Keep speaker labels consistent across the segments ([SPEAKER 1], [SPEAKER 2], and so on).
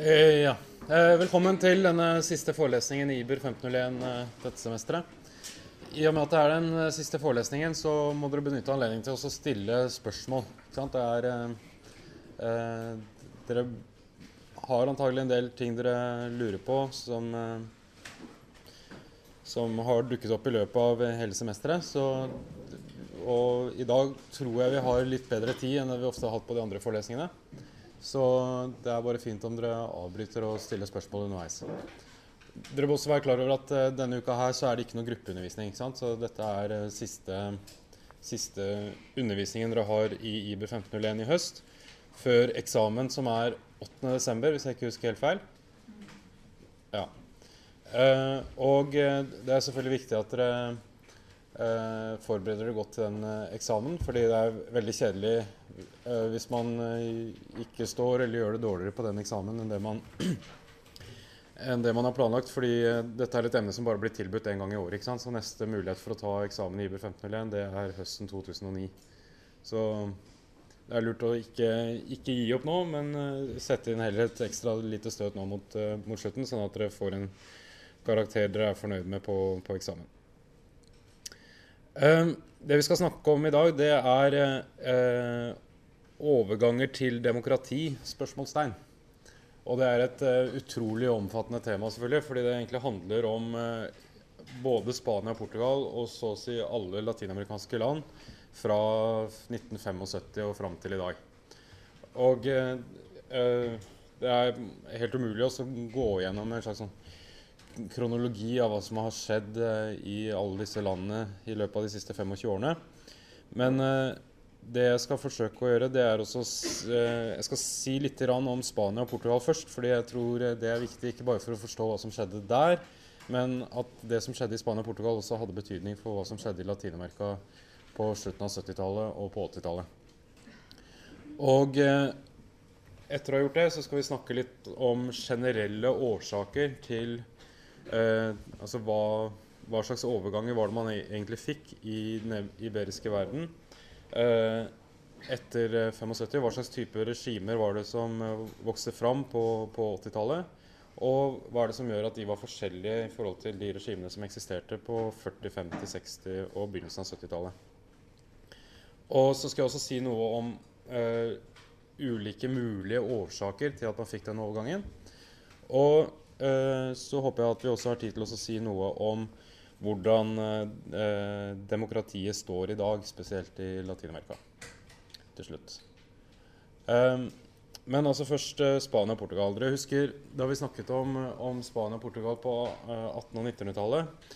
[SPEAKER 1] Ja. Velkommen til denne siste forelesningen i IBER 1501 dette semesteret. I og med at det er den siste forelesningen, så må dere benytte anledningen til å stille spørsmål. Ikke sant? Dere har antagelig en del ting dere lurer på som har dukket opp i løpet av hele semesteret. Og i dag tror jeg vi har litt bedre tid enn det vi ofte har hatt på de andre forelesningene. Så det er bare fint om dere avbryter og stiller spørsmål underveis. Dere må også være klar over at denne uka her så er det ikke noe gruppeundervisning, ikke sant? Så dette er siste undervisningen dere har i IBER 1501 i høst, før eksamen som er 8. desember, hvis jeg ikke husker helt feil. Ja. Og det er selvfølgelig viktig at dere forbereder dere godt til den eksamen, fordi det er veldig kjedelig hvis man ikke står eller gjør det dårligere på den eksamen enn det man har planlagt, fordi dette er et emne som bare blir tilbudt en gang i året, ikke sant? Så neste mulighet for å ta eksamen i IBER 1501, det er høsten 2009. Så det er lurt å ikke gi opp nå, men sette inn heller et ekstra lite støt nå mot slutten, sånn at dere får en karakter dere er fornøyd med på eksamen. Det vi skal snakke om i dag, det er overganger til demokrati, spørsmålstegn. Og det er et utrolig omfattende tema selvfølgelig, fordi det egentlig handler om både Spania og Portugal, og så å si alle latinamerikanske land, fra 1975 og frem til i dag. Og det er helt umulig å gå gjennom en slags sånn kronologi av hva som har skjedd i alle disse landene i løpet av de siste 25 årene. Men det jeg skal forsøke å gjøre, det er også jeg skal si litt om Spania og Portugal først, fordi jeg tror det er viktig ikke bare for å forstå hva som skjedde der, men at det som skjedde i Spania og Portugal også hadde betydning for hva som skjedde i Latinamerika på slutten av 70-tallet og på 80-tallet. Og etter å ha gjort det, så skal vi snakke litt om generelle årsaker til altså hva slags overganger var det man egentlig fikk i den iberiske verden etter 75, hva slags type regimer var det som vokste fram på 80-tallet, og hva er det som gjør at de var forskjellige i forhold til de regimene som eksisterte på 40-, 50-, 60- og begynnelsen av 70-tallet. Og så skal jeg også si noe om ulike mulige årsaker til at man fikk den overgangen, og så håper jeg at vi også har tid til å si noe om hvordan demokratiet står i dag, spesielt i Latinamerika, til slutt. Men altså først Spania og Portugal. Dere husker, da vi snakket om Spania og Portugal på 1800- og 1900-tallet,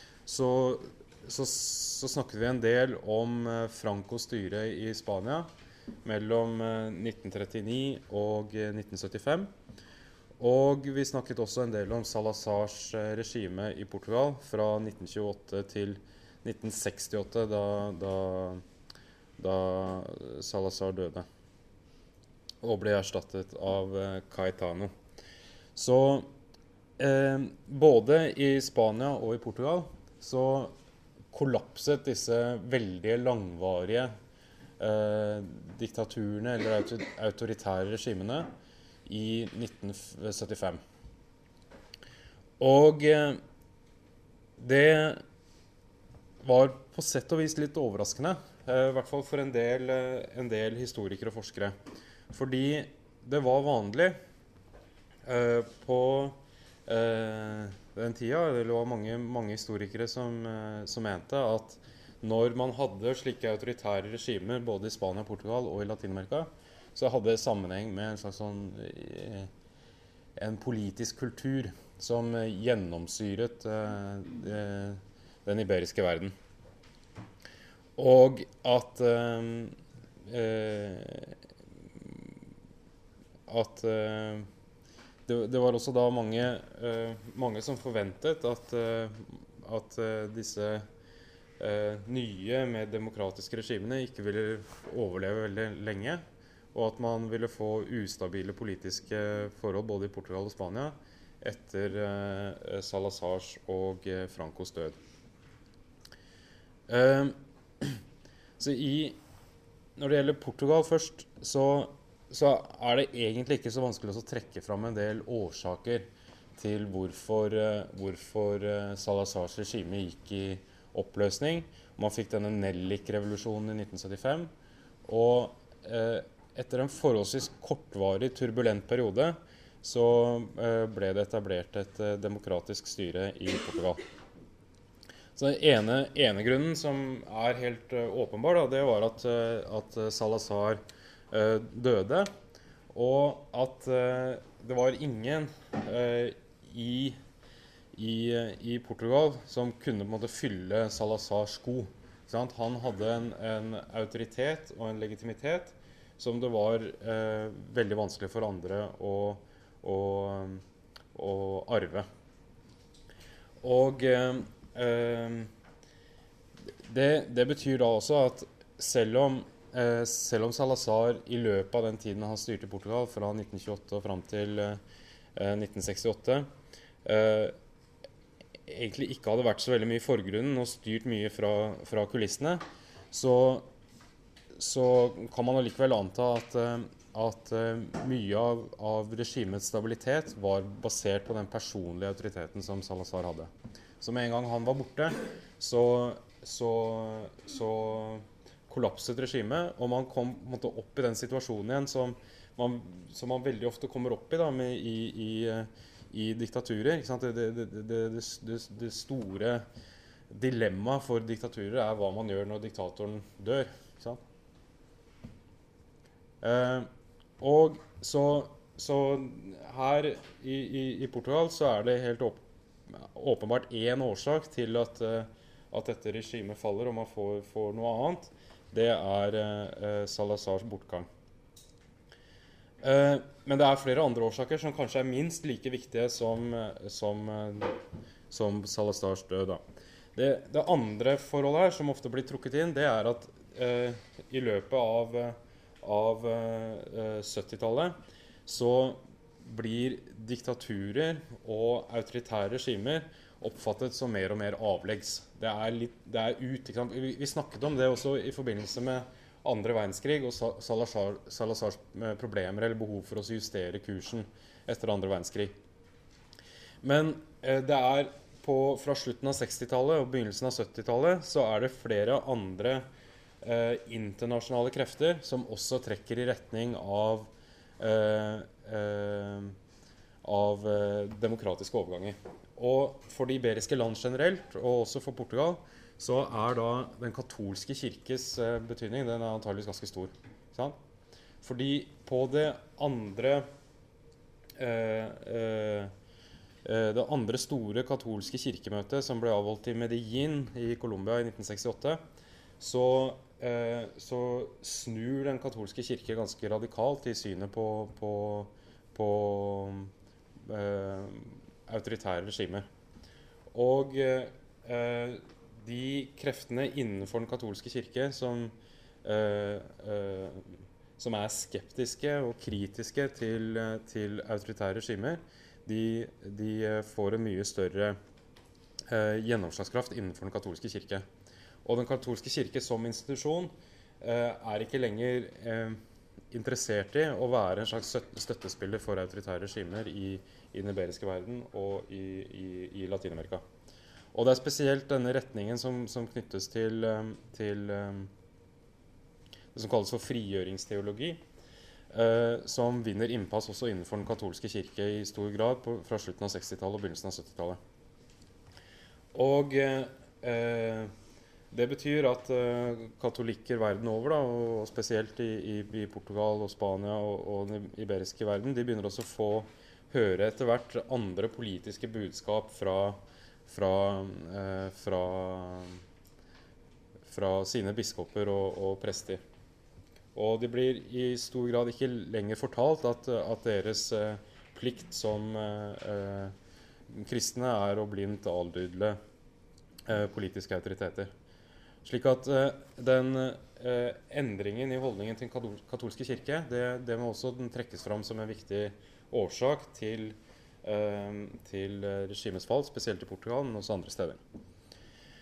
[SPEAKER 1] så snakket vi en del om Francos styre i Spania mellom 1939 og 1975. Og vi snakket også en del om Salazars regime i Portugal fra 1928 til 1968, da Salazar døde og ble erstattet av Caetano. Så både i Spania og i Portugal så kollapset disse veldig langvarige diktaturene eller autoritære regimene i 1975. Og det var på sett og vis litt overraskende, i hvert fall for en del historikere og forskere. Fordi det var vanlig på den tida, det var mange historikere som mente at når man hadde slike autoritære regimer både i Spania, Portugal og i Latinamerika, så hadde det sammenheng med en slags en politisk kultur som gjennomsyret den iberiske verden. Og at det var også da mange som forventet at disse nye, mer demokratiske regimene ikke ville overleve veldig lenge, og at man ville få ustabile politiske forhold både i Portugal og Spania etter Salazars og Francos død. Så når det gjelder Portugal først, så så det egentlig ikke så vanskelig å trekke fram en del årsaker til hvorfor Salazars regime gikk i oppløsning. Man fikk denne Nellik-revolusjonen i 1975, og etter en forholdsvis kortvarig turbulent periode så ble det etablert et demokratisk styre i Portugal. Så den ene grunnen som helt åpenbar, da, det var at Salazar døde, og at det var ingen i Portugal som kunne på en måte fylle Salazars sko. Sant? Han hadde en autoritet og en legitimitet som det var veldig vanskelig for andre å arve. Og det betyr da også at selv om Salazar i løpet av den tiden han styrte Portugal, fra 1928 og fram til 1968, egentlig ikke hadde vært så veldig mye i forgrunnen og styrt mye fra kulissene, så kan man allikevel anta at mye av regimets stabilitet var basert på den personlige autoriteten som Salazar hadde. Så med en gang han var borte, så kollapset regimet, og man kom på en måte opp i den situasjonen igjen som man veldig ofte kommer opp i da, i diktaturer. Ikke sant? Det store dilemmaet for diktaturer hva man gjør når diktatoren dør. Ikke sant? Og så her i Portugal så det helt åpenbart en årsak til at dette regimet faller og man får noe annet. Det Salazars bortgang. Men det flere andre årsaker som kanskje minst like viktige som Salazars død. Da. Det andre forholdet her som ofte blir trukket inn, det at i løpet av 70-tallet så blir diktaturer og autoritære regimer oppfattet som mer og mer avleggs. Det ut, ikke sant? Vi snakket om det også i forbindelse med andre verdenskrig og Salazars problemer eller behov for å justere kursen etter andre verdenskrig. Men det fra slutten av 60-tallet og begynnelsen av 70-tallet så det flere andre internasjonale krefter som også trekker i retning av demokratiske overganger. Og for de iberiske land generelt, og også for Portugal, så da den katolske kirkes betydning, den antageligvis ganske stor. Sant? Fordi på det andre store katolske kirkemøtet som ble avholdt i Medellin i Colombia i 1968, så snur den katolske kirke ganske radikalt i synet på autoritære regimer. Og de kreftene innenfor den katolske kirke som skeptiske og kritiske til autoritære regimer, de får en mye større gjennomslagskraft innenfor den katolske kirke. Og den katolske kirke som institusjon ikke lenger interessert i å være en slags støttespiller for autoritære regimer i den iberiske verden og i Latinamerika. Og det spesielt denne retningen som knyttes til det som kalles for frigjøringsteologi, som vinner innpass også innenfor den katolske kirke i stor grad fra slutten av 60-tallet og begynnelsen av 70-tallet. Og det betyr at katolikker verden over, da, og spesielt i Portugal og Spania og den iberiske verden, de begynner også å få høre etter hvert andre politiske budskap fra sine biskoper og prester. Og de blir i stor grad ikke lenger fortalt at deres plikt som kristne å blindt adlydle politiske autoriteter. Slik at den endringen i holdningen til den katolske kirke, det må også trekkes fram som en viktig årsak til regimets fall, spesielt i Portugal, men også andre steder.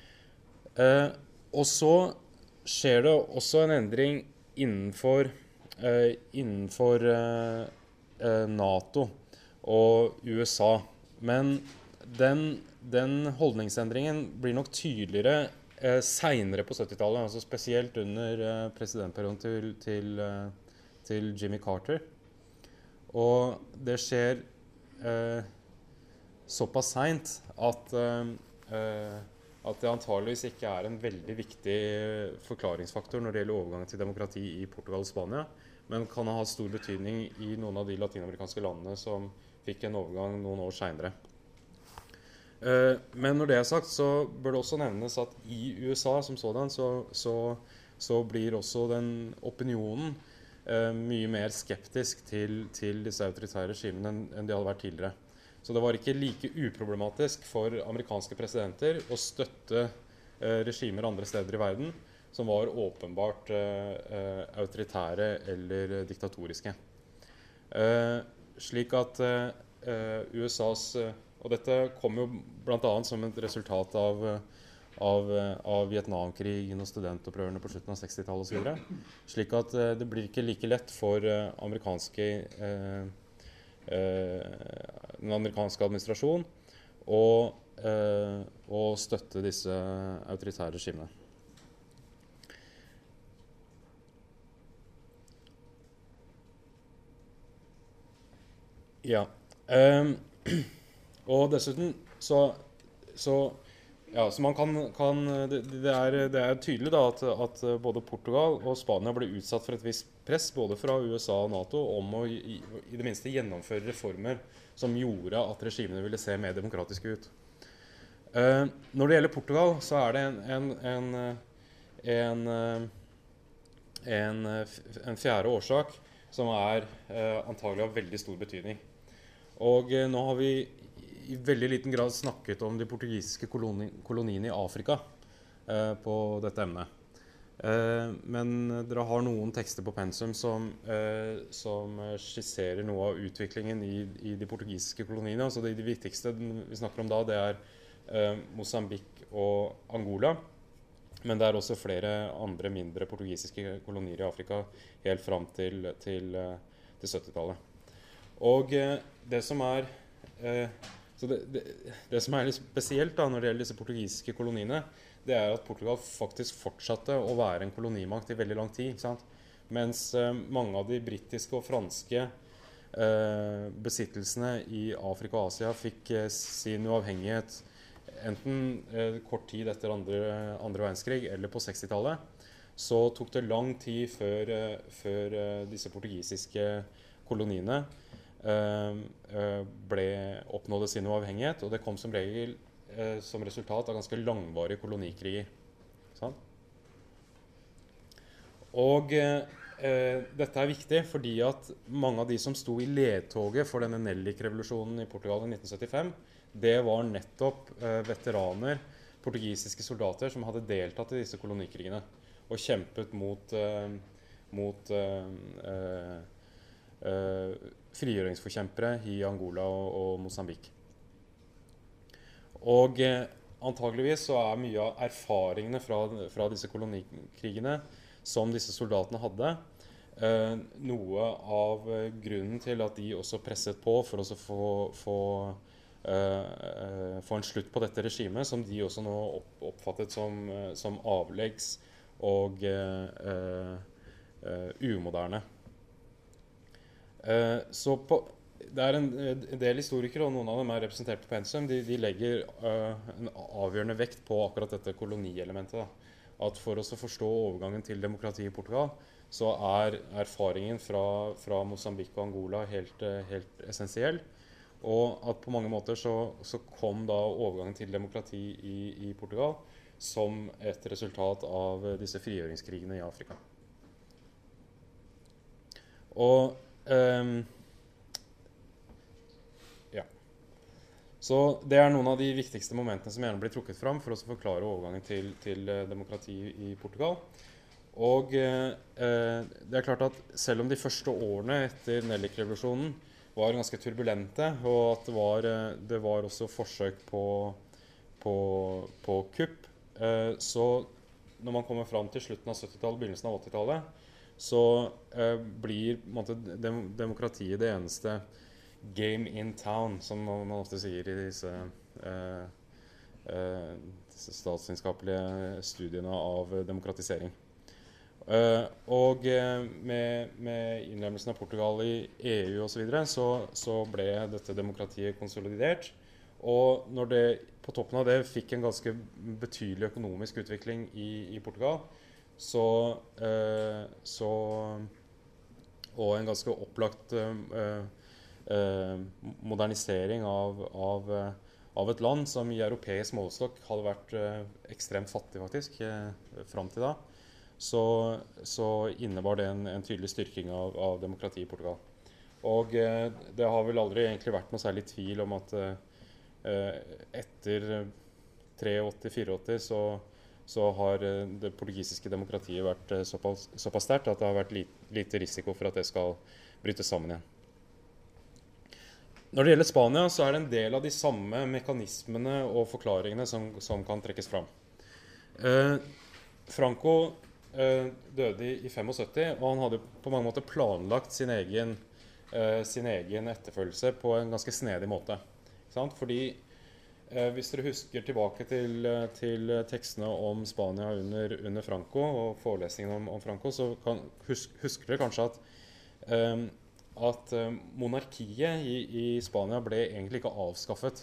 [SPEAKER 1] Og så skjer det også en endring innenfor innenfor NATO og USA. Men den holdningsendringen blir nok tydeligere senere på 70-tallet, altså spesielt under presidentperioden til Jimmy Carter. Og det skjer såpass sent at det antageligvis ikke en veldig viktig forklaringsfaktor når det gjelder overgangen til demokrati i Portugal og Spania, men kan ha stor betydning i noen av de latinamerikanske landene som fikk en overgang noen år senere. Men når det sagt, så bør det også nevnes at i USA som sådan, så blir også den opinionen mye mer skeptisk til disse autoritære regimene enn de hadde vært tidligere. Så det var ikke like uproblematisk for amerikanske presidenter å støtte regimer andre steder i verden som var åpenbart autoritære eller diktatoriske. Slik at USAs, og dette kom jo blant annet som et resultat av Vietnamkrigen og studentopprørene på slutten av 60-tallet og så videre. Slik at det blir ikke like lett for den amerikanske administrasjon å støtte disse autoritære regimene. Ja. Og dessuten så man kan det tydelig da at både Portugal og Spania ble utsatt for et visst press både fra USA og NATO om å i det minste gjennomføre reformer som gjorde at regimene ville se mer demokratiske ut. Når det gjelder Portugal, så det en fjerde årsak som antagelig av veldig stor betydning. Og nå har vi i veldig liten grad snakket om de portugisiske koloniene i Afrika på dette emnet. Men dere har noen tekster på pensum som skisserer noe av utviklingen i de portugisiske koloniene. Så de viktigste vi snakker om da, det Mosambik og Angola. Men det også flere andre mindre portugisiske kolonier i Afrika helt fram til 70-tallet. Og det som det som litt spesielt da, når det gjelder disse portugisiske koloniene, det at Portugal faktisk fortsatte å være en kolonimakt i veldig lang tid, ikke sant? Mens mange av de britiske og franske besittelsene i Afrika og Asia fikk sin uavhengighet enten kort tid etter andre verdenskrig eller på 60-tallet, så tok det lang tid før disse portugisiske koloniene oppnådde sin uavhengighet, og det kom som regel som resultat av ganske langvarige kolonikriger. Sånn? Og dette viktig fordi at mange av de som sto i ledtoget for denne Nellik-revolusjonen i Portugal i 1975, det var nettopp veteraner, portugisiske soldater som hadde deltatt i disse kolonikrigene og kjempet mot frigjøringsforkjempere i Angola og Mosambik. Og antageligvis så mye av erfaringene fra disse kolonikrigene som disse soldatene hadde, noe av grunnen til at de også presset på for å få en slutt på dette regimet, som de også nå oppfattet som avleggs og umoderne. Så det en del historikere, og noen av dem representert på pensum, de legger en avgjørende vekt på akkurat dette kolonielementet. Da. At for oss å forstå overgangen til demokrati i Portugal, så erfaringen fra Mosambik og Angola helt essensiell. Og at på mange måter så kom da overgangen til demokrati i Portugal som et resultat av disse frigjøringskrigene i Afrika. Og ja. Så det noen av de viktigste momentene som gjerne blir trukket fram for å forklare overgangen til demokrati i Portugal. Og det klart at selv om de første årene etter Nellik-revolusjonen var ganske turbulente, og at det var også forsøk på kupp, så når man kommer fram til slutten av 70-tallet, begynnelsen av 80-tallet, så blir på en måte, demokratiet det eneste game in town, som man ofte sier i disse statsvitenskapelige studiene av demokratisering. Med innlemmelsen av Portugal i EU og så ble dette demokratiet konsolidert. Og når det på toppen av det fikk en ganske betydelig økonomisk utvikling i Portugal, og en ganske opplagt modernisering av et land som i europeisk målestokk hadde vært ekstremt fattig faktisk, frem til da, så innebar det en tydelig styrking av demokrati i Portugal. Og det har vel aldri egentlig vært noe særlig tvil om at etter 83-84 så har det portugisiske demokratiet vært såpass sterkt at det har vært lite risiko for at det skal bryte sammen igjen. Når det gjelder Spania, så er det en del av de samme mekanismene og forklaringene som kan trekkes fram. Franco døde i 75, og han hadde på mange måter planlagt sin egen etterfølgelse på en ganske snedig måte. Ikke sant? Fordi hvis dere husker tilbake til tekstene om Spania under Franco og forelesningen om Franco, så husker dere kanskje at monarkiet i Spania ble egentlig ikke avskaffet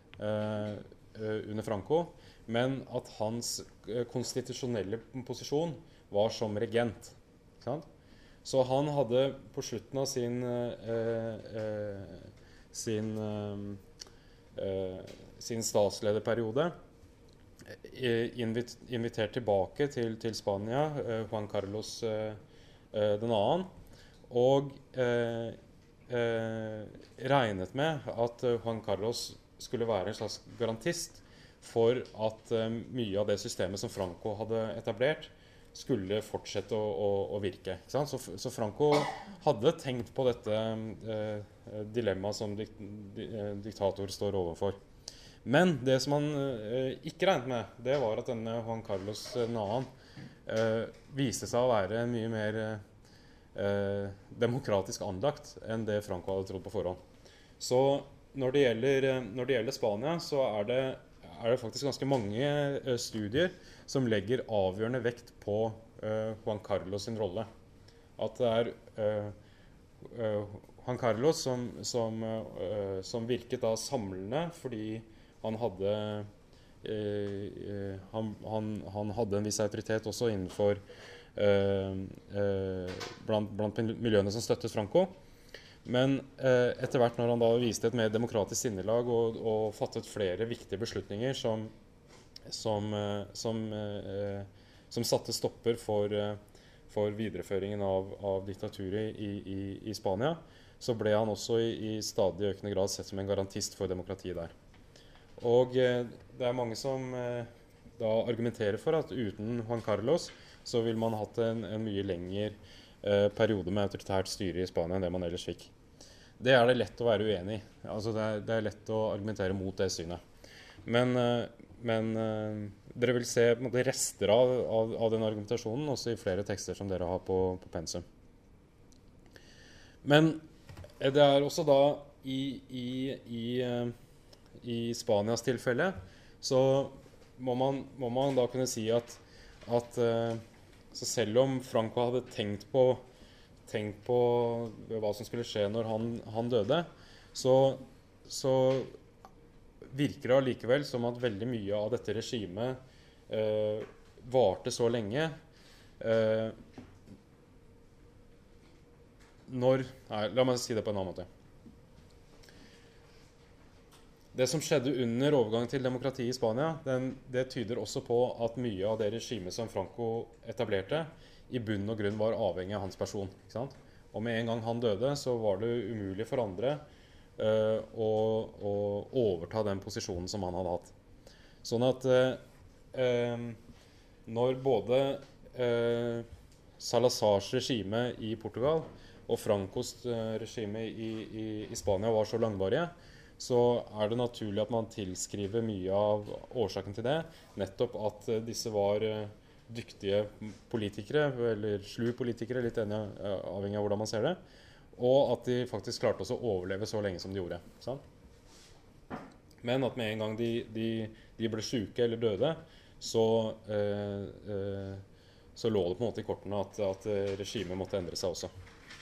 [SPEAKER 1] under Franco, men at hans konstitusjonelle posisjon var som regent. Ikke sant? Så han hadde på slutten av sin statslederperiode invitert tilbake til Spania Juan Carlos den annen, og regnet med at Juan Carlos skulle være en slags garantist for at mye av det systemet som Franco hadde etablert skulle fortsette å virke. Ikke sant? Så Franco hadde tenkt på dette dilemmaet som diktator står overfor. Men det som han ikke regnet med, det var at denne Juan Carlos II viste seg å være mye mer demokratisk anlagt enn det Franco hadde trodd på forhånd. Så når det gjelder Spania, så er det faktisk ganske mange studier som legger avgjørende vekt på Juan Carlos sin rolle. At det er Juan Carlos som virket da samlende, fordi han hadde en viss autoritet også innenfor blant miljøene som støttet Franco. Men etter hvert når han da viste et mer demokratisk sinnelag og fattet flere viktige beslutninger som satte stopper for videreføringen av diktaturet i Spania, så ble han også i stadig økende grad sett som en garantist for demokratiet der. Og det er mange som da argumenterer for at uten Juan Carlos så vil man hatt en mye lengre periode med autoritært styre i Spania enn det man ellers fikk. Det er det lett å være uenig i. Altså det er lett å argumentere mot det synet. Men dere vil se på en måte rester av den argumentasjonen også i flere tekster som dere har på pensum. Men det er også da i Spanias tilfelle så må man da kunne si at så selv om Franco hadde tenkt på hva som skulle skje når han døde, så virker det likevel som at veldig mye av dette regimet varte så lenge. La meg si det på en annen måte. Det som skjedde under overgangen til demokrati i Spania, det tyder også på at mye av det regimet som Franco etablerte, i bunn og grunn var avhengig av hans person. Ikke sant? Og med en gang han døde, så var det umulig for andre å overta den posisjonen som han hadde hatt. Sånn at når både Salazars regime i Portugal og Francos regime i Spania var så langvarige, så er det naturlig at man tilskriver mye av årsaken til det, nettopp at disse var dyktige politikere, eller slu politikere, litt avhengig av hvordan man ser det, og at de faktisk klarte også å overleve så lenge som de gjorde. Sant? Men at med en gang de ble syke eller døde, så lå det på en måte i kortene at regimet måtte endre seg også.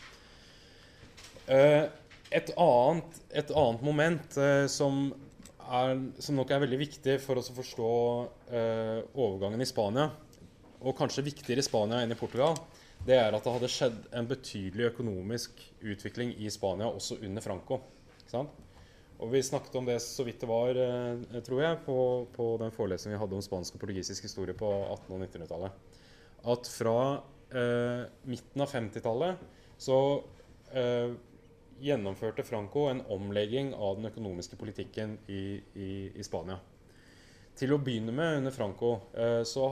[SPEAKER 1] Et annet moment som nok veldig viktig for oss å forstå overgangen i Spania, og kanskje viktigere i Spania enn i Portugal, det at det hadde skjedd en betydelig økonomisk utvikling i Spania også under Franco. Sant? Og vi snakket om det så vidt det var, tror jeg, på den forelesningen vi hadde om spansk og portugisisk historie på 1800- og 1900-tallet. At fra midten av 50-tallet så gjennomførte Franco en omlegging av den økonomiske politikken i Spania. Til å begynne med under Franco så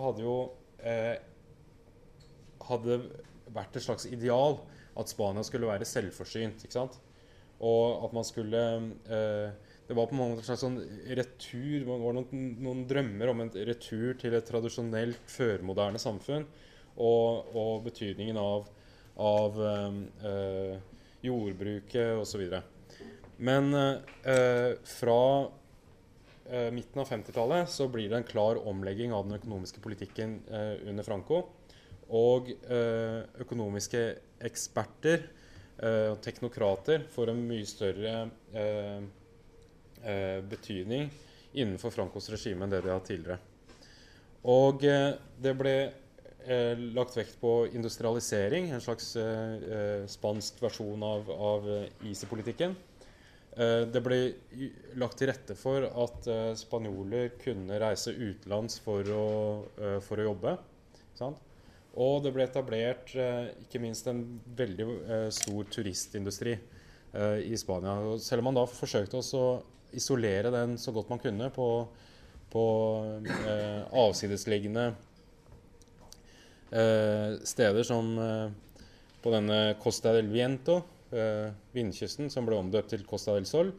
[SPEAKER 1] hadde vært et slags ideal at Spania skulle være selvforsynt, ikke sant? Og at man skulle det var på en måte en slags sånn retur, det var noen drømmer om en retur til et tradisjonelt førmoderne samfunn, og betydningen av jordbruket og så videre. Men fra midten av 50-tallet så blir det en klar omlegging av den økonomiske politikken under Franco, og økonomiske eksperter og teknokrater får en mye større betydning innenfor Francos regime enn det de hadde tidligere. Og det ble lagt vekt på industrialisering, en slags spansk versjon av Easy-politikken. Det ble lagt til rette for at spanjoler kunne reise utenlands for å jobbe, sant? Og det ble etablert ikke minst en veldig stor turistindustri i Spania. Og selv om man da forsøkte å isolere den så godt man kunne på avsidesliggende steder som på denne Costa del Viento, vindkysten, som ble omdøpt til Costa del Sol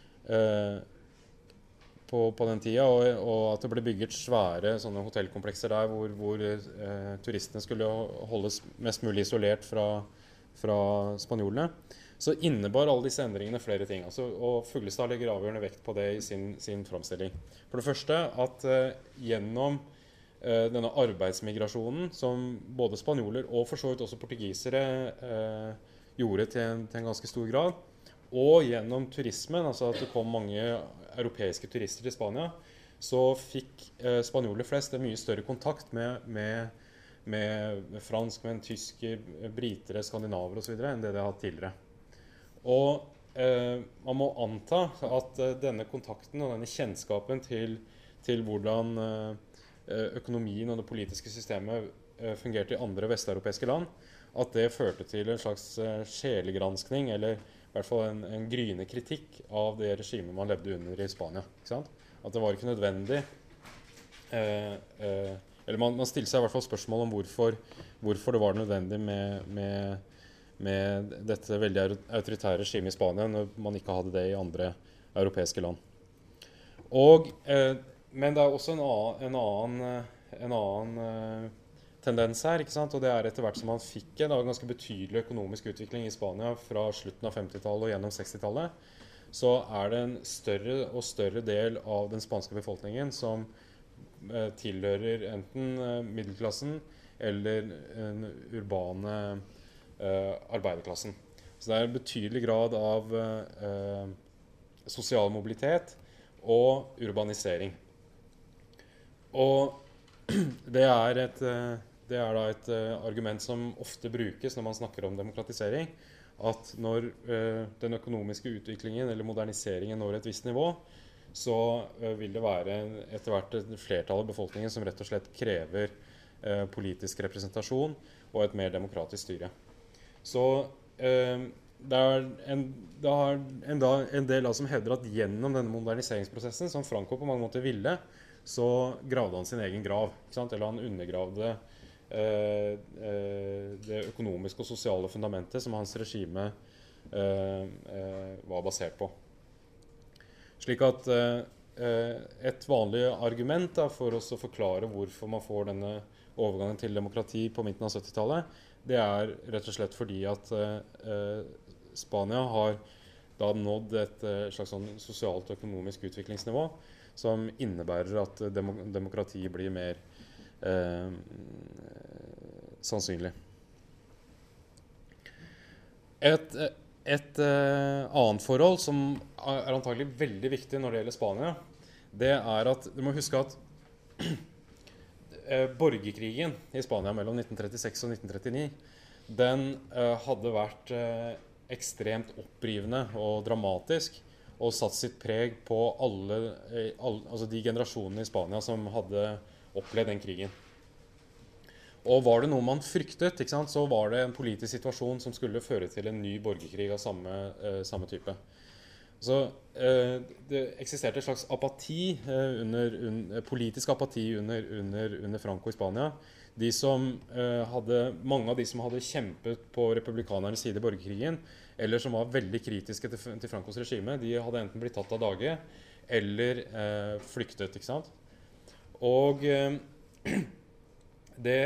[SPEAKER 1] på den tida, og at det ble bygget svære sånne hotellkomplekser der hvor turistene skulle holdes mest mulig isolert fra spanjolene, så innebar alle disse endringene flere ting. Og Fuglestad legger avgjørende vekt på det i sin framstilling. For det første at gjennom denne arbeidsmigrasjonen som både spanjoler og for så vidt også portugisere gjorde til en ganske stor grad, og gjennom turismen, altså at det kom mange europeiske turister til Spania, så fikk spanjoler flest en mye større kontakt med fransk, med en tysker, britere, skandinaver og så videre, enn det de hadde hatt tidligere. Og man må anta at denne kontakten og denne kjennskapen til hvordan økonomien og det politiske systemet fungerte i andre vesteuropeiske land, at det førte til en slags sjelegranskning, eller i hvert fall en gryende kritikk av det regimet man levde under i Spania. Ikke sant? At det var ikke nødvendig, eller man stilte seg i hvert fall spørsmål om hvorfor det var nødvendig med dette veldig autoritære regimet i Spania, når man ikke hadde det i andre europeiske land. Men det også en annen tendens her, ikke sant? Og det etter hvert som man fikk en ganske betydelig økonomisk utvikling i Spania fra slutten av 50-tallet og gjennom 60-tallet, så det en større og større del av den spanske befolkningen som tilhører enten middelklassen eller den urbane arbeiderklassen. Så det en betydelig grad av sosial mobilitet og urbanisering. Og det da et argument som ofte brukes når man snakker om demokratisering, at når den økonomiske utviklingen eller moderniseringen når et visst nivå, så vil det være etter hvert et flertall av befolkningen som rett og slett krever politisk representasjon og et mer demokratisk styre. Så det en del som hevder at gjennom denne moderniseringsprosessen, som Franco på mange måter ville, så gravde han sin egen grav, ikke sant? Eller han undergravde det økonomiske og sosiale fundamentet som hans regime var basert på. Slik at et vanlig argument for oss å forklare hvorfor man får denne overgangen til demokrati på midten av 70-tallet, det rett og slett fordi at Spania har da nådd et slags sånn sosialt og økonomisk utviklingsnivå som innebærer at demokrati blir mer sannsynlig. Et annet forhold som antagelig veldig viktig når det gjelder Spania, det at du må huske at borgerkrigen i Spania mellom 1936 og 1939, den hadde vært ekstremt opprivende og dramatisk, og satt sitt preg på altså de generasjonene i Spania som hadde opplevd den krigen. Og var det noe man fryktet, ikke sant, så var det en politisk situasjon som skulle føre til en ny borgerkrig av samme type. Så det eksisterte et slags apati, politisk apati under Franco i Spania. Mange av de som hadde kjempet på republikanernes side i borgerkrigen, eller som var veldig kritiske til Francos regime, de hadde enten blitt tatt av dage, eller flyktet, ikke sant? Og det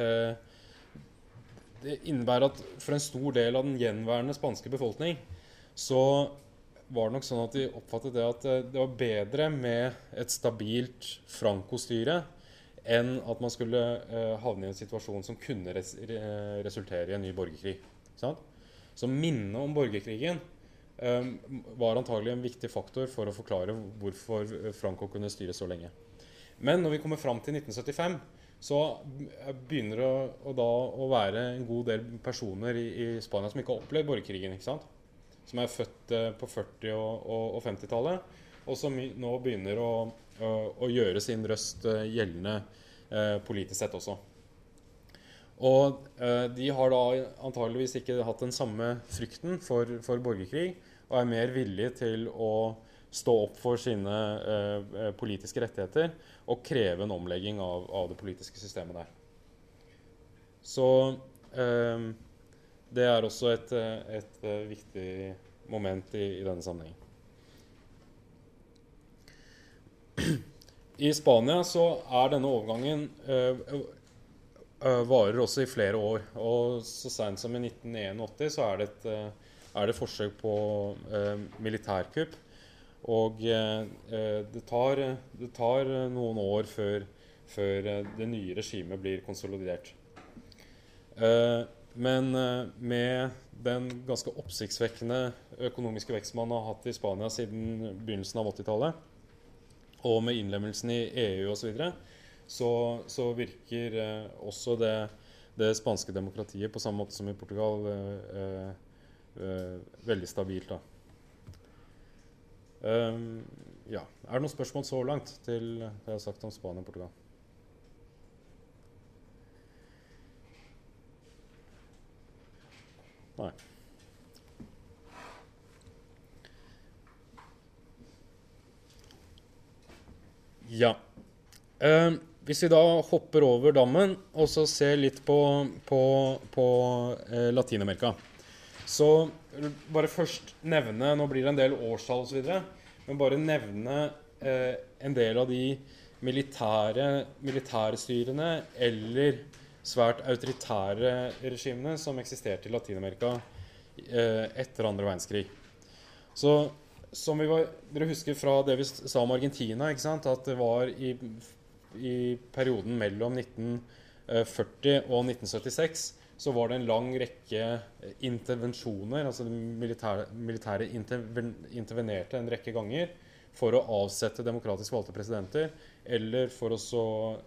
[SPEAKER 1] innebærer at for en stor del av den gjenværende spanske befolkning så var det nok sånn at de oppfattet det at det var bedre med et stabilt Franco-styre enn at man skulle havne i en situasjon som kunne resultere i en ny borgerkrig. Sant? Så minnet om borgerkrigen var antagelig en viktig faktor for å forklare hvorfor Franco kunne styre så lenge. Men når vi kommer fram til 1975, så begynner det da å være en god del personer i Spania som ikke har opplevd borgerkrigen, ikke sant? Som født på 40- og 50-tallet, og som nå begynner å gjøre sin røst gjeldende politisk sett også. Og de har da antageligvis ikke hatt den samme frykten for borgerkrig, og mer villige til å stå opp for sine politiske rettigheter og kreve en omlegging av det politiske systemet der. Så det også et viktig moment i denne sammenhengen. I Spania så denne overgangen varer også i flere år, og så sent som i 1981 så det forsøk på militærkupp. Og det tar noen år før det nye regimet blir konsolidert. Men med den ganske oppsiktsvekkende økonomiske vekst man har hatt i Spania siden begynnelsen av 80-tallet, og med innlemmelsen i EU og så videre, så virker også det spanske demokratiet på samme måte som i Portugal veldig stabilt da. Ja, det noen spørsmål så langt til det jeg har sagt om Spania og Portugal? Nei. Ja. Hvis vi da hopper over dammen og så ser litt på Latinamerika, så bare først nevne, nå blir det en del årstall og så videre, men bare nevne en del av de militære styrene eller svært autoritære regimene som eksisterte i Latinamerika etter andre verdenskrig. Så som dere husker fra det vi sa om Argentina, ikke sant? At det var i perioden mellom 1940 og 1976 så var det en lang rekke intervensjoner, altså militære intervenerte en rekke ganger for å avsette demokratisk valgte presidenter, eller for også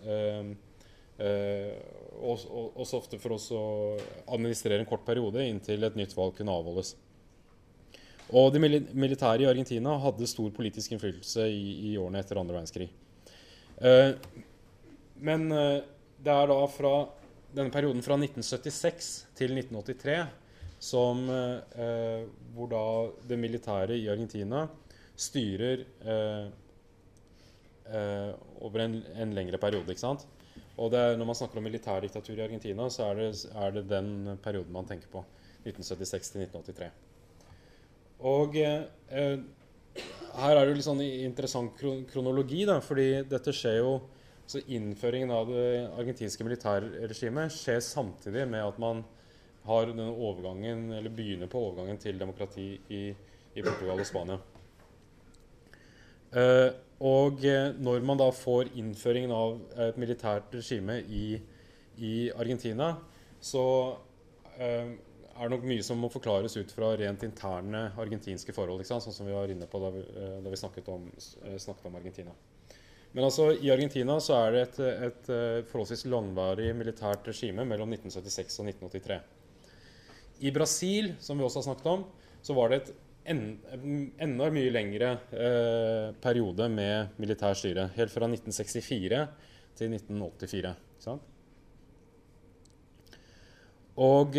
[SPEAKER 1] ofte for å administrere en kort periode inntil et nytt valg kunne avholdes. Og de militære i Argentina hadde stor politisk innflytelse i årene etter andre verdenskrig. Men det da fra denne perioden fra 1976 til 1983 hvor da det militære i Argentina styrer over en lengre periode, ikke sant? Og når man snakker om militærdiktatur i Argentina, så det den perioden man tenker på, 1976 til 1983. Og her det litt sånn interessant kronologi da, fordi dette skjer jo Så innføringen av det argentinske militærregimet skjer samtidig med at man har denne overgangen, eller begynner på overgangen til demokrati i Portugal og Spania. Når man da får innføringen av et militært regime i Argentina, så det nok mye som må forklares ut fra rent interne argentinske forhold, ikke sant? Sånn som vi var inne på da vi snakket om Argentina. Men altså, i Argentina så det et forholdsvis langvarig militært regime mellom 1976 og 1983. I Brasil, som vi også har snakket om, så var det enda mye lengre periode med militær styre, helt fra 1964 til 1984. Sant? Og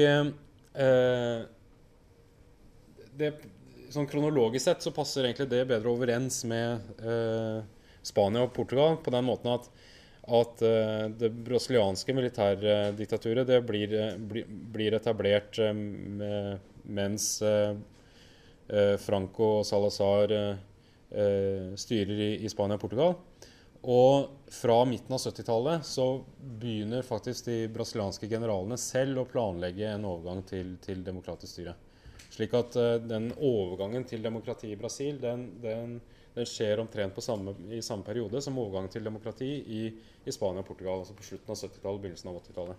[SPEAKER 1] sånn kronologisk sett så passer egentlig det bedre overens med Spania og Portugal på den måten at det brasilianske militærdiktaturet det blir etablert mens Franco og Salazar styrer i Spania og Portugal. Og fra midten av 70-tallet så begynner faktisk de brasilianske generalene selv å planlegge en overgang til demokratisk styre. Slik at den overgangen til demokrati i Brasil, den skjer omtrent i samme periode som overgangen til demokrati i Spania og Portugal, altså på slutten av 70-tallet, begynnelsen av 80-tallet.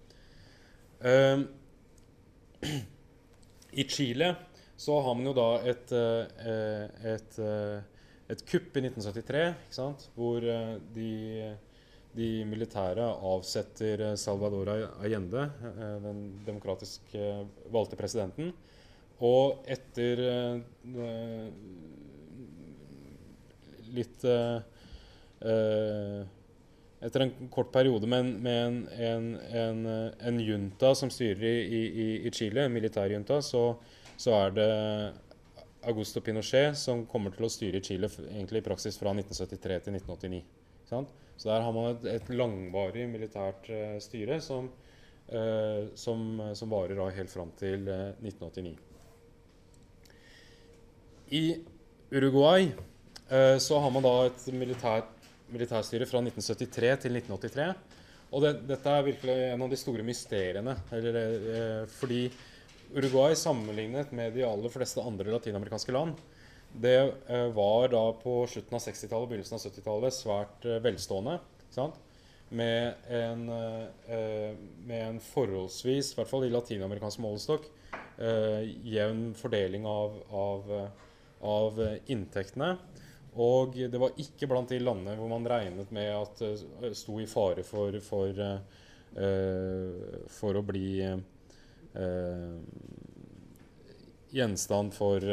[SPEAKER 1] I Chile så har man jo da et kupp i 1973, ikke sant? Hvor de militære avsetter Salvador Allende, den demokratisk valgte presidenten, og etter etter en kort periode med en junta som styrer i Chile, en militærjunta, så det Augusto Pinochet som kommer til å styre i Chile egentlig i praksis fra 1973 til 1989. Sant? Så der har man et langvarig militært styre som varer da helt fram til 1989. I Uruguay så har man da et militærstyre fra 1973 til 1983, og dette virkelig en av de store mysteriene, fordi Uruguay sammenlignet med de aller fleste andre latinamerikanske land, det var da på slutten av 60-tallet og begynnelsen av 70-tallet svært velstående, sant? Med en forholdsvis, i hvert fall i latinamerikansk målestokk, jevn fordeling av inntektene. Og det var ikke blant de landene hvor man regnet med at det sto i fare for å bli gjenstand for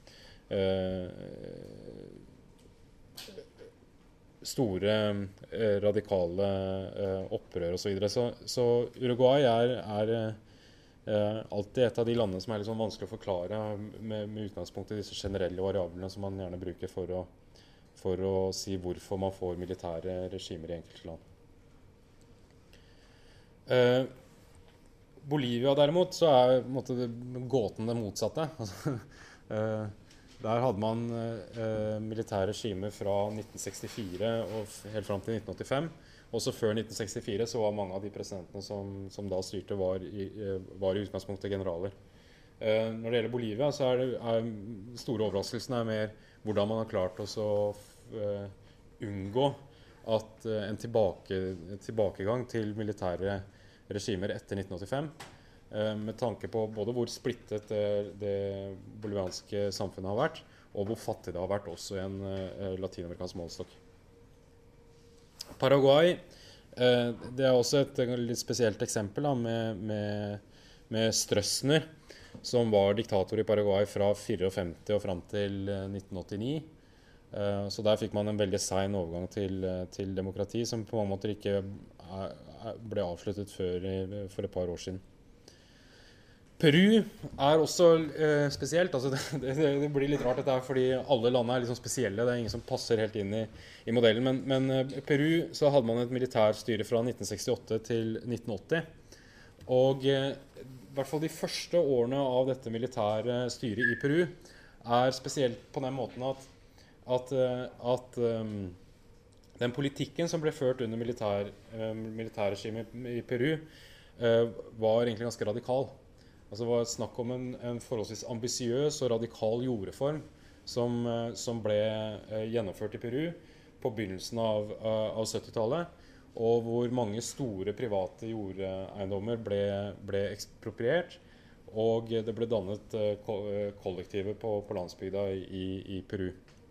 [SPEAKER 1] store radikale opprør og så videre. Så Uruguay alltid et av de landene som litt sånn vanskelig å forklare med utgangspunkt i disse generelle variablene som man gjerne bruker for å si hvorfor man får militære regimer i enkelte land. Bolivia derimot, så gåten det motsatte. Der hadde man militære regimer fra 1964 og helt fram til 1985. Også før 1964 så var mange av de presidentene som da styrte var i utgangspunktet generaler. Når det gjelder Bolivia så er store overraskelsen mer hvordan man har klart å unngå at en tilbakegang til militære regimer etter 1985, med tanke på både hvor splittet det bolivianske samfunnet har vært, og hvor fattig det har vært også i en latinamerikansk målestokk. Paraguay, det også et litt spesielt eksempel da, med Stroessner, som var diktator i Paraguay fra 1954 og frem til 1989. Så der fikk man en veldig sen overgang til demokrati, som på mange måter ikke ble avsluttet for et par år siden. Peru også spesielt. Altså det blir litt rart dette her, fordi alle landene litt sånn spesielle. Det ingen som passer helt inn i modellen. Men Peru så hadde man et militærstyre fra 1968 til 1980. Og i hvert fall de første årene av dette militære styret i Peru spesielt på den måten at Den politikken som ble ført under militærregimet i Peru, var egentlig ganske radikal. Altså det var snakk om en forholdsvis ambisiøs og radikal jordreform som ble gjennomført i Peru på begynnelsen av 70-tallet, og hvor mange store private jordeiendommer ble ekspropriert, og det ble dannet kollektiver på landsbygda i Peru.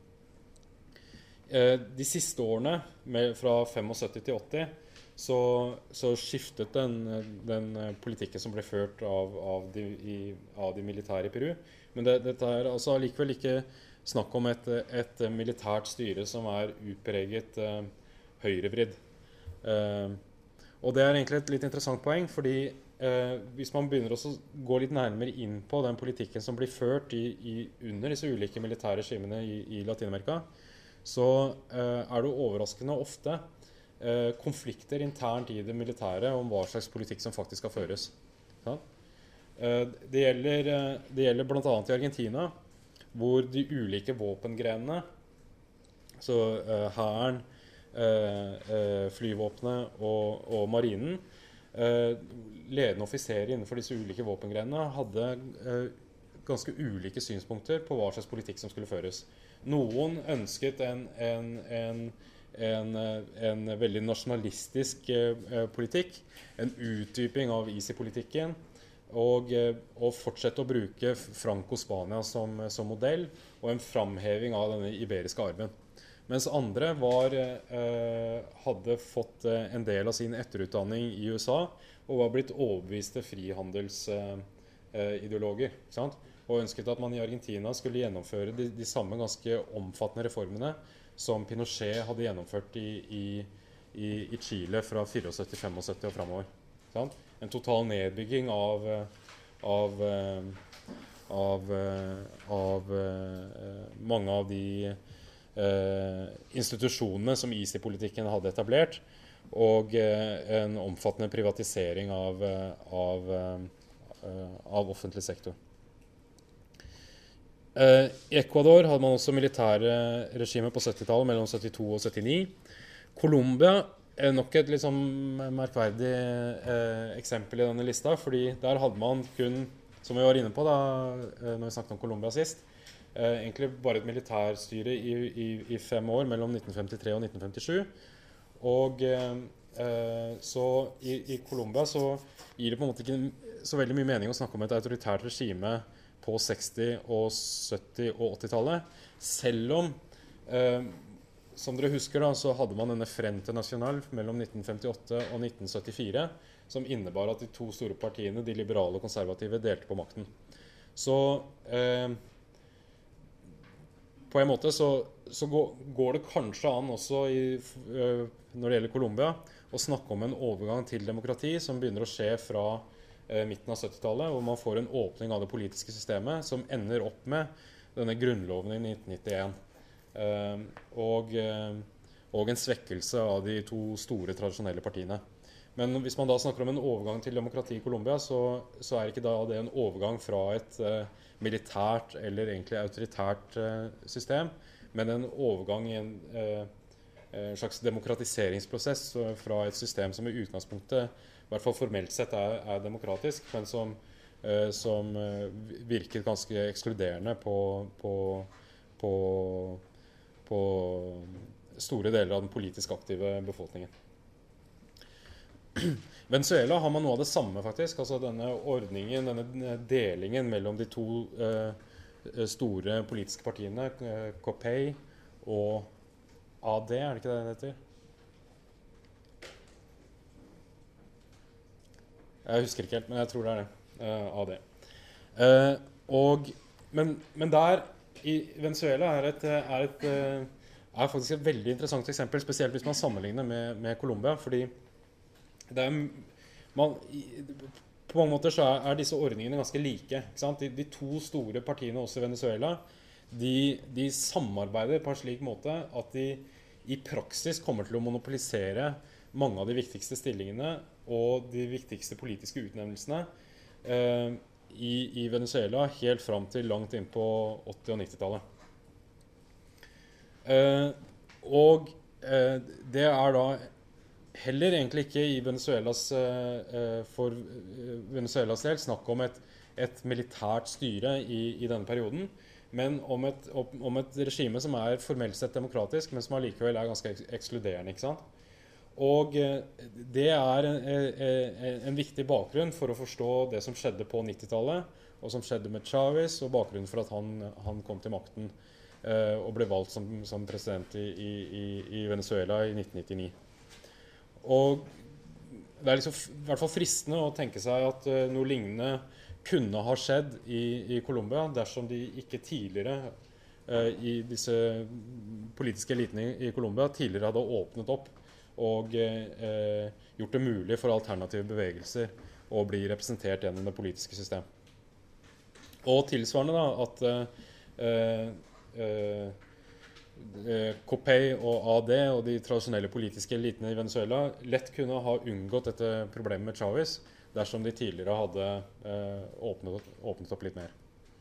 [SPEAKER 1] De siste årene, fra 75 til 80, så skiftet den politikken som ble ført av de militære i Peru. Men dette er altså likevel ikke snakk om et militært styre som utpreget høyrevridd. Og det egentlig et litt interessant poeng, fordi hvis man begynner å gå litt nærmere inn på den politikken som blir ført under disse ulike militære regimene i Latinamerika, så det overraskende ofte konflikter internt i det militære om hva slags politikk som faktisk skal føres. Ja? Det gjelder blant annet i Argentina, hvor de ulike våpengrenene, så hæren, flyvåpenet og marinen, ledende offiserer innenfor disse ulike våpengrenene hadde ganske ulike synspunkter på hva slags politikk som skulle føres. Noen ønsket en veldig nasjonalistisk politikk, en utdyping av ISI-politikken, og fortsette å bruke Franco-Spania som modell, og en framheving av denne iberiske arven. Mens andre hadde fått en del av sin etterutdanning i USA, og var blitt overbeviste frihandelsideologer, ikke sant? Og ønsket at man i Argentina skulle gjennomføre de samme ganske omfattende reformene som Pinochet hadde gjennomført i Chile fra 74-75 og fremover. Sant? En total nedbygging av mange av de institusjonene som ISI-politikken hadde etablert, og en omfattende privatisering av offentlig sektor. I Ecuador hadde man også militære regimer på 70-tallet, mellom 72 og 79. Colombia nok et litt sånn merkverdig eksempel i denne lista, fordi der hadde man kun, som vi var inne på da, når vi snakket om Colombia sist, egentlig bare et militærstyre i 5 år, mellom 1953 og 1957. Og så i Colombia så gir det på en måte ikke så veldig mye mening å snakke om et autoritært regime på 60-, 70- og 80-tallet, selv om, som dere husker da, så hadde man denne Frente Nacional mellom 1958 og 1974, som innebar at de to store partiene, de liberale og konservative, delte på makten. Så på en måte så går det kanskje an også når det gjelder Colombia, å snakke om en overgang til demokrati som begynner å skje fra midten av 70-tallet, hvor man får en åpning av det politiske systemet som ender opp med denne grunnloven i 1991. Og en svekkelse av de to store tradisjonelle partiene. Men hvis man da snakker om en overgang til demokrati i Colombia, så ikke da det en overgang fra et militært eller egentlig autoritært system, men en overgang i en slags demokratiseringsprosess fra et system som i utgangspunktet, i hvert fall formelt sett, er demokratisk, men som virker ganske ekskluderende på store deler av den politisk aktive befolkningen. Venezuela har man noe av det samme faktisk, altså denne ordningen, denne delingen mellom de to store politiske partiene, COPEI og AD, er det ikke det den heter? Jeg husker ikke helt, men jeg tror det er det, AD. Men der i Venezuela er faktisk et veldig interessant eksempel, spesielt hvis man sammenligner med Colombia, fordi på mange måter så er disse ordningene ganske like, ikke sant? De to store partiene også i Venezuela, de samarbeider på en slik måte at de i praksis kommer til å monopolisere mange av de viktigste stillingene og de viktigste politiske utnevnelsene i Venezuela helt fram til langt inn på 80- og 90-tallet. Og det da heller egentlig ikke i Venezuelas, for Venezuelas del snakk om et militært styre i denne perioden, men om et regime som formelt sett demokratisk, men som allikevel ganske ekskluderende, ikke sant? Og det en viktig bakgrunn for å forstå det som skjedde på 90-tallet, og som skjedde med Chavez, og bakgrunnen for at han kom til makten og ble valgt som president i Venezuela i 1999. Og det liksom I hvert fall fristende å tenke seg at noe lignende kunne ha skjedd i Colombia dersom de ikke tidligere i disse politiske elitene i Colombia tidligere hadde åpnet opp og gjort det mulig for alternative bevegelser å bli representert gjennom det politiske system. Og tilsvarende da at COPEI og AD og de tradisjonelle politiske elitene i Venezuela lett kunne ha unngått dette problemet med Chavez dersom de tidligere hadde åpnet opp litt mer.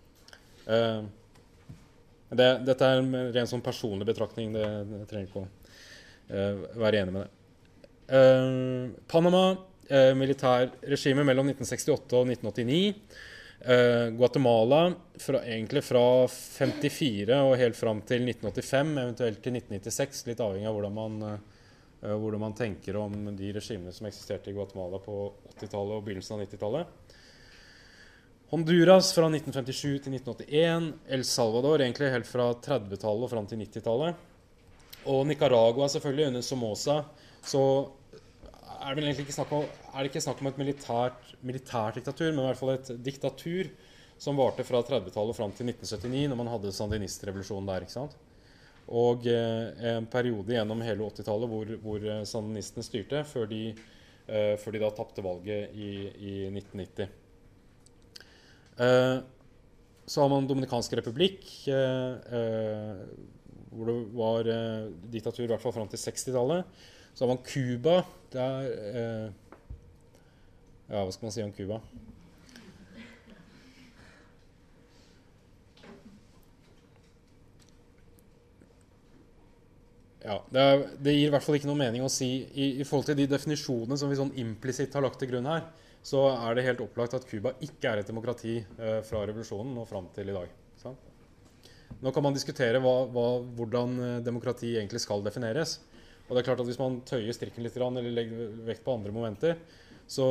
[SPEAKER 1] Dette en ren sånn personlig betraktning, det trenger ikke å være enig med det. Panama, militærregime mellom 1968 og 1989. Guatemala egentlig fra 54 og helt fram til 1985, eventuelt til 1996, litt avhengig av hvordan man tenker om de regimene som eksisterte i Guatemala på 80-tallet og begynnelsen av 90-tallet. Honduras fra 1957 til 1981, El Salvador egentlig helt fra 30-tallet og fram til 90-tallet, og Nicaragua selvfølgelig under Somoza, så det vel egentlig ikke snakk om et militært diktatur, men I hvert fall et diktatur som varte fra 30-tallet fram til 1979, når man hadde sandinistrevolusjonen der, ikke sant? Og en periode gjennom hele 80-tallet hvor sandinistene styrte, før de da tappte valget i 1990. Så har man Dominikansk republikk, hvor det var diktatur I hvert fall fram til 60-tallet. Så har man Cuba, ja, hva skal man si om Cuba? Ja, det gir I hvert fall ikke noe mening å si, i forhold til de definisjonene som vi sånn implisitt har lagt til grunn her, så det helt opplagt at Cuba ikke et demokrati fra revolusjonen og fram til I dag. Sant? Nå kan man diskutere hvordan demokrati egentlig skal defineres. Og det klart at hvis man tøyer strikken litt eller legger vekt på andre momenter, så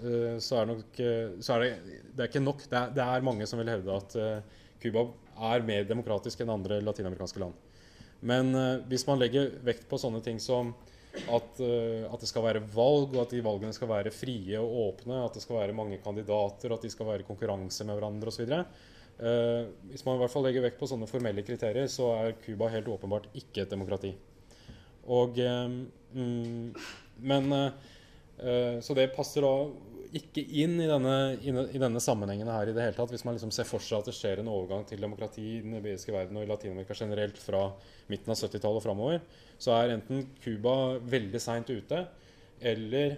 [SPEAKER 1] det ikke nok. Det mange som vil hevde at Cuba mer demokratisk enn andre latinamerikanske land. Men hvis man legger vekt på sånne ting som at det skal være valg, og at de valgene skal være frie og åpne, at det skal være mange kandidater, at de skal være konkurranse med hverandre og så videre. Hvis man I hvert fall legger vekt på sånne formelle kriterier, så Cuba helt åpenbart ikke et demokrati. Og, så det passer da ikke inn I denne sammenhengen her I det hele tatt, hvis man liksom ser for seg at det skjer en overgang til demokrati I den iberiske verden og I Latinamerika generelt fra midten av 70-tallet og fremover, så enten Cuba veldig sent ute, eller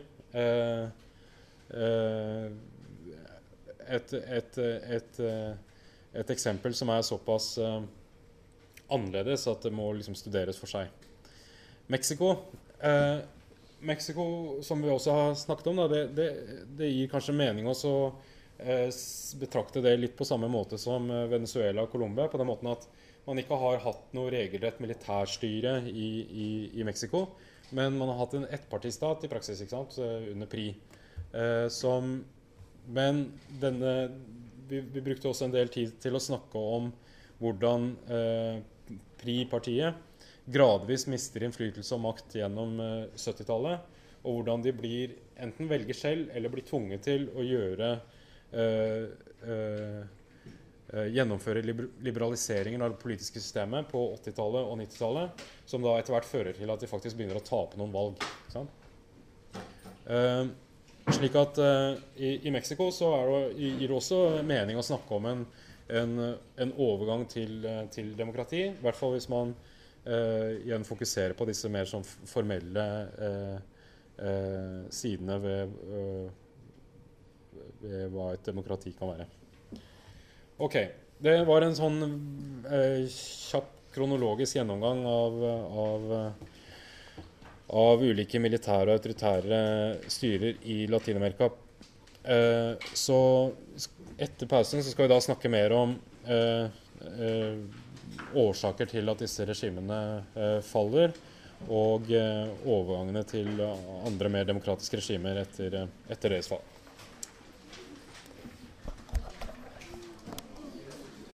[SPEAKER 1] et eksempel som såpass annerledes at det må liksom studeres for seg. Mexico, som vi også har snakket om, da, det gir kanskje mening også betrakte det litt på samme måte som Venezuela og Colombia, på den måten at man ikke har hatt noe regelrett militærstyre i Mexico, men man har hatt en ettpartistat I praksis, ikke sant, under PRI. Men vi brukte også en del tid til å snakke om hvordan PRI-partiet gradvis mister innflytelse og makt gjennom 70-tallet, og hvordan de enten velger selv eller blir tvunget til å gjennomføre liberaliseringen av det politiske systemet på 80-tallet og 90-tallet, som da etter hvert fører til at de faktisk begynner å tape noen valg. Slik at i Mexico så gir det også mening å snakke om en overgang til demokrati, I hvert fall hvis man igjen fokusere på disse mer sånn formelle sidene ved hva et demokrati kan være. Ok, det var en sånn kjapp kronologisk gjennomgang av av ulike militære og autoritære styrer i Latinamerika. Så etter pausen så skal vi da snakke mer om årsaker til at disse regimene faller, og overgangene til andre mer demokratiske regimer etter deres fall.